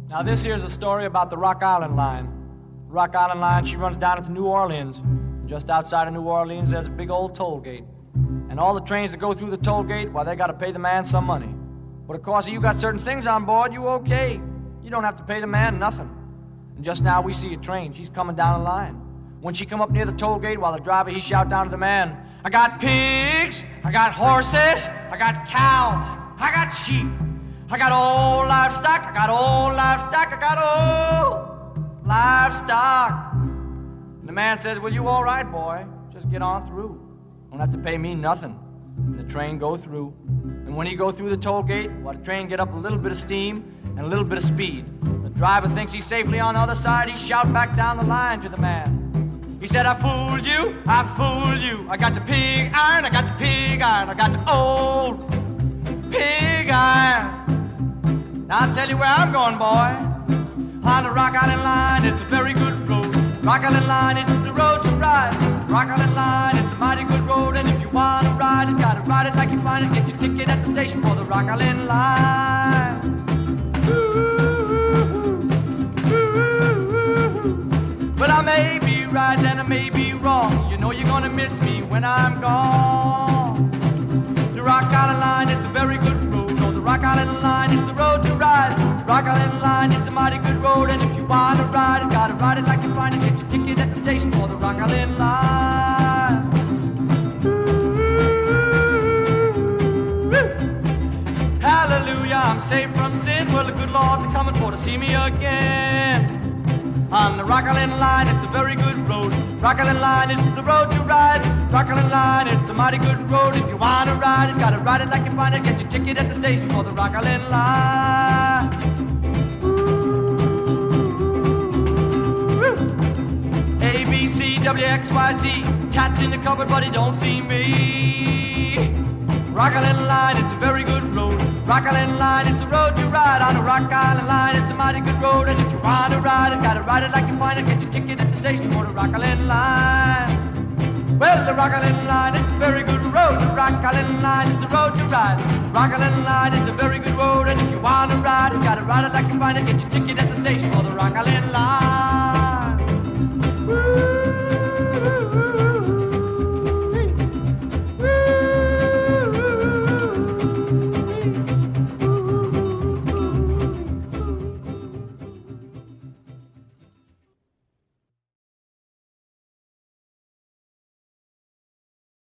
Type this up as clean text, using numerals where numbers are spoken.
Now this here's a story about the Rock Island Line. The Rock Island Line, she runs down into New Orleans. Just outside of New Orleans, there's a big old toll gate. And all the trains that go through the toll gate, well, they gotta pay the man some money. But of course, if you got certain things on board, you okay. You don't have to pay the man nothing. And just now we see a train, she's coming down the line. When she come up near the toll gate, while the driver, he shout down to the man, I got pigs, I got horses, I got cows, I got sheep, I got old livestock, I got old livestock, I got old livestock. And the man says, well, you all right, boy, just get on through. Don't have to pay me nothing. And the train go through. And when he go through the toll gate, well, the train get up a little bit of steam and a little bit of speed. The driver thinks he's safely on the other side. He shout back down the line to the man. He said, I fooled you, I fooled you. I got the pig iron, I got the pig iron, I got the old pig iron. Now I'll tell you where I'm going, boy. On the Rock Island Line, it's a very good road. Rock Island Line, it's the road to ride. Rock Island Line, it's a mighty good road. And if you want to ride it, gotta ride it like you find it. Get your ticket at the station for the Rock Island Line. But I may be right and I may be wrong. You know you're gonna miss me when I'm gone. The Rock Island Line, it's a very good road. No, the Rock Island Line is the road to ride. Rock Island Line, it's a mighty good road. And if you wanna ride it, gotta ride it like you find it. Get your ticket at the station for the Rock Island Line. Hallelujah, I'm safe from sin. Well, the good Lord's coming for to see me again. On the Rock Island Line, it's a very good road. Rock Island Line, it's the road to ride. Rock Island Line, it's a mighty good road. If you wanna ride it, gotta ride it like you find it. Get your ticket at the station for the Rock Island Line. A, B, C, W, X, Y, Z. Cat's in the cupboard, but he don't see me. Rock Island Line, it's a very good road. Rock Island Line is the road to ride. On the Rock Island Line, it's a mighty good road. And if you want to ride it, gotta ride it like you find it. Get your ticket at the station for the Rock Island Line. Well, the Rock Island Line, it's a very good road. The Rock Island Line is the road to ride. Rock Island Line, it's a very good road. And if you want to ride it, gotta ride it like you find it. Get your ticket at the station for the Rock Island Line.